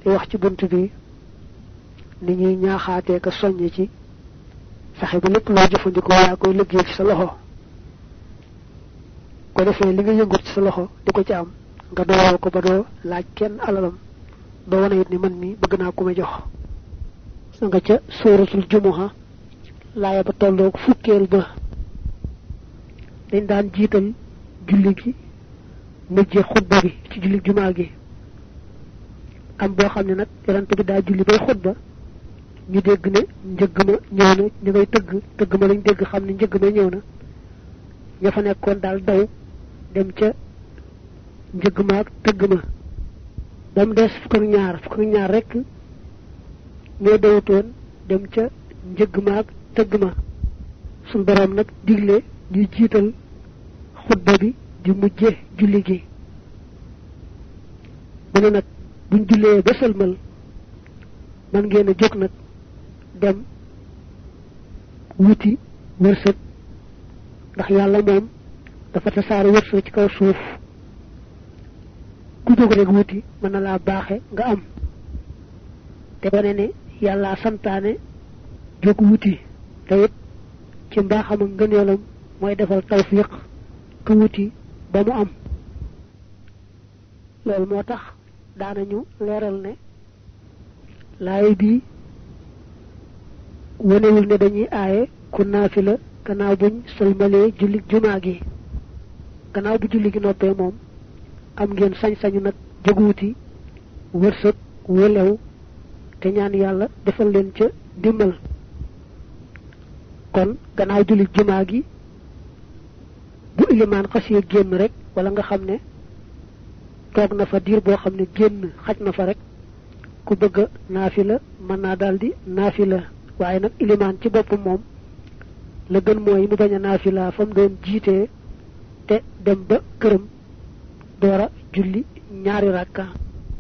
wax ci buntu bi ni ñuy ñaaxaatee ka soññ ci fexe ba lépp loo jëfandikoo yaa koy liggéey ci sa loxo ko defee li nga yëngut ci sa loxo di ko ci am nga doyal ko ba doo laaj kenn alalam doo wane it ni man mi bëgg naa ku ma jox sa nga ca suratul jumuha laaya ba tolloog fukkeel ba dañ daan jiital julli gi mujje xutba bi ci julli jumaa gi am boo xam ne nag yonent bi daa julli bay xutba ñu dégg ne njëgg ma ñëw na ñu ngay tëgg ma lañ dégg xam ne njëgg ma ñëw na ña fa nekkoon daal daw dem ca njëgg ma ak tëgg ma ba mu des fukk ak ñaar rek ñoo dawutoon dem ca njëgg ma ak tëgg ma suñ borom nag digle ñu jiital xutba bi di mujje julli gi mu ne nag buñ jullee ba sëlmal man ngeen a jóg nag dem wuti wërsëg ndax yàlla moom dafa tasaare wërsëg ci kaw suuf ku jóg rek wuti mën na laa baaxe nga am te wane ne yàlla santaane jóg wuti te it ci mbaaxam ak ngëneelam mooy defal tawfiq ku wuti ba mu am loolu moo tax daanañu leeral ne laay bi wanewul ne dañuy aaye ku naafila gannaaw buñ sëlmalee julli jumaa gi gannaaw bu julli gi noppee moom am ngeen sañ-sañu nag jóg wuti wërsëg wëlew te ñaan yàlla defal leen ca dimbal kon gannaaw julli jumaa gi bu ilimaan xasee génn rek wala nga xam ne toog na fa diir boo xam ne génn xaj na fa rek ku bëgg naafila mën naa daldi naafila waaye nag ilimaan ci boppam moom la gën mooy mu bañ a naafila fa mu doon jiitee te dem ba këram doora julli ñaari rakka